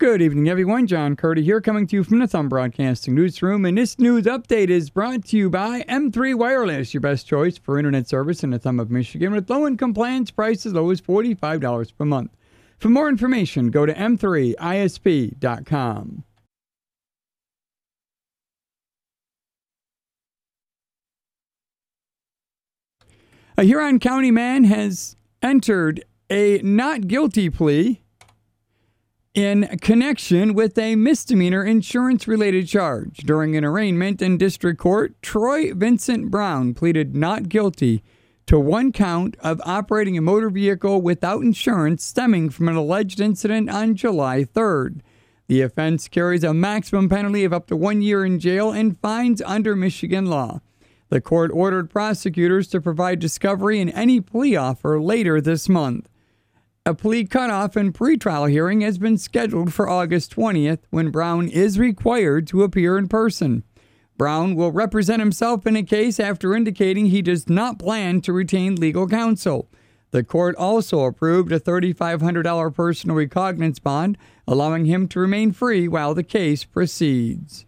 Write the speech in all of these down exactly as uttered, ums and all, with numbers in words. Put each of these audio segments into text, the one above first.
Good evening, everyone. John Curdy here, coming to you from the Thumb Broadcasting Newsroom. And this news update is brought to you by M three Wireless, your best choice for internet service in the Thumb of Michigan, with low-income plans priced as low as forty-five dollars per month. For more information, go to m three I S P dot com. A Huron County man has entered a not guilty plea in connection with a misdemeanor insurance-related charge. During an arraignment in district court, Troy Vincent Brown pleaded not guilty to one count of operating a motor vehicle without insurance stemming from an alleged incident on July third. The offense carries a maximum penalty of up to one year in jail and fines under Michigan law. The court ordered prosecutors to provide discovery in any plea offer later this month. A plea cutoff and pretrial hearing has been scheduled for August twentieth, when Brown is required to appear in person. Brown will represent himself in a case after indicating he does not plan to retain legal counsel. The court also approved a three thousand five hundred dollars personal recognizance bond, allowing him to remain free while the case proceeds.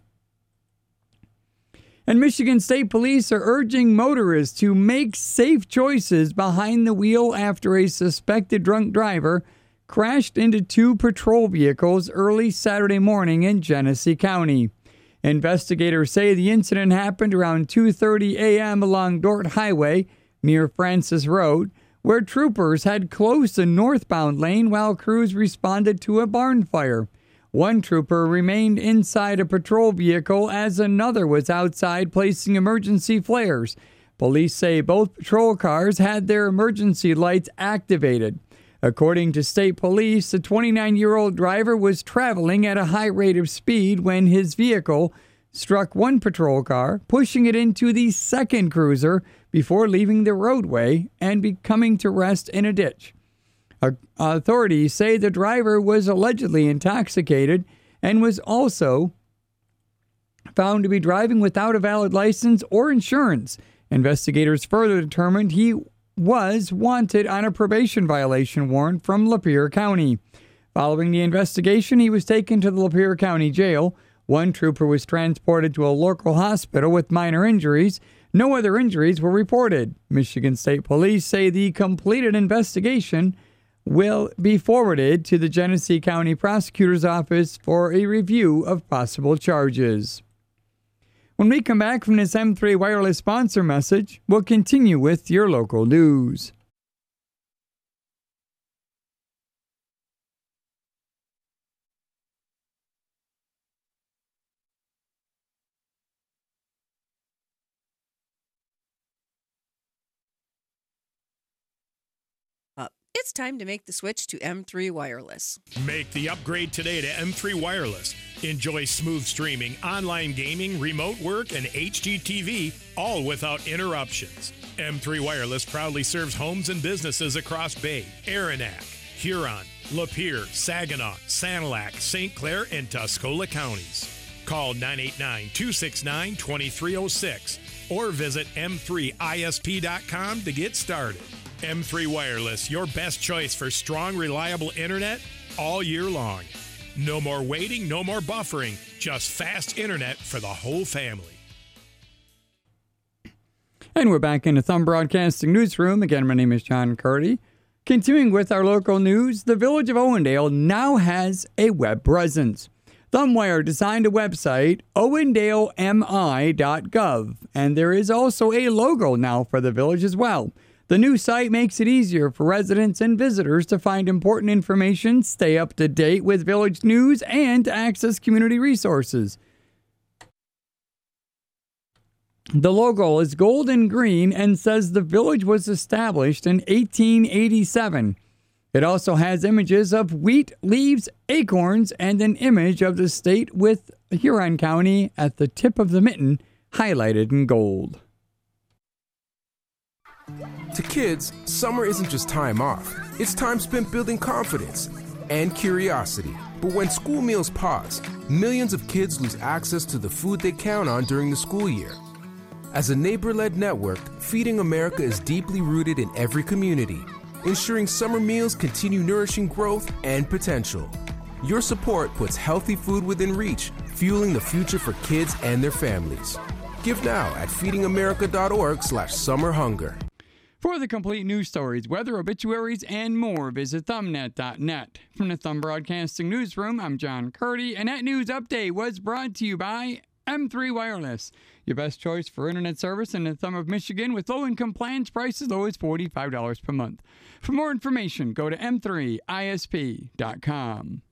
And Michigan State Police are urging motorists to make safe choices behind the wheel after a suspected drunk driver crashed into two patrol vehicles early Saturday morning in Genesee County. Investigators say the incident happened around two thirty a.m. along Dort Highway near Francis Road, where troopers had closed the northbound lane while crews responded to a barn fire. One trooper remained inside a patrol vehicle as another was outside placing emergency flares. Police say both patrol cars had their emergency lights activated. According to state police, the twenty-nine-year-old driver was traveling at a high rate of speed when his vehicle struck one patrol car, pushing it into the second cruiser before leaving the roadway and be coming to rest in a ditch. Authorities say the driver was allegedly intoxicated and was also found to be driving without a valid license or insurance. Investigators further determined he was wanted on a probation violation warrant from Lapeer County. Following the investigation, he was taken to the Lapeer County Jail. One trooper was transported to a local hospital with minor injuries. No other injuries were reported. Michigan State Police say the completed investigation will be forwarded to the Genesee County Prosecutor's Office for a review of possible charges. When we come back from this M three Wireless sponsor message, we'll continue with your local news. It's time to make the switch to M three Wireless. Make the upgrade today to M three Wireless. Enjoy smooth streaming, online gaming, remote work, and H D T V, all without interruptions. M three Wireless proudly serves homes and businesses across Bay, Aranac, Huron, Lapeer, Saginaw, Sanilac, Saint Clair, and Tuscola counties. Call nine eight nine, two six nine, two three zero six or visit m three I S P dot com to get started. M three Wireless, your best choice for strong, reliable internet all year long. No more waiting, no more buffering, just fast internet for the whole family. And we're back in the Thumb Broadcasting Newsroom. Again, my name is John Curdy. Continuing with our local news, the Village of Owendale now has a web presence. Thumbwire designed a website, owendale m i dot gov, and there is also a logo now for the village as well. The new site makes it easier for residents and visitors to find important information, stay up to date with village news, and access community resources. The logo is gold and green and says the village was established in eighteen eighty-seven. It also has images of wheat, leaves, acorns, and an image of the state with Huron County at the tip of the mitten, highlighted in gold. To kids, summer isn't just time off. It's time spent building confidence and curiosity. But when school meals pause, millions of kids lose access to the food they count on during the school year. As a neighbor-led network, Feeding America is deeply rooted in every community, ensuring summer meals continue nourishing growth and potential. Your support puts healthy food within reach, fueling the future for kids and their families. Give now at feedingamerica.org slash summer hunger. For the complete news stories, weather, obituaries, and more, visit thumbnet dot net. From the Thumb Broadcasting Newsroom, I'm John Curdy, and that news update was brought to you by M three Wireless, your best choice for internet service in the Thumb of Michigan with low-income plans priced as low as forty-five dollars per month. For more information, go to m three I S P dot com.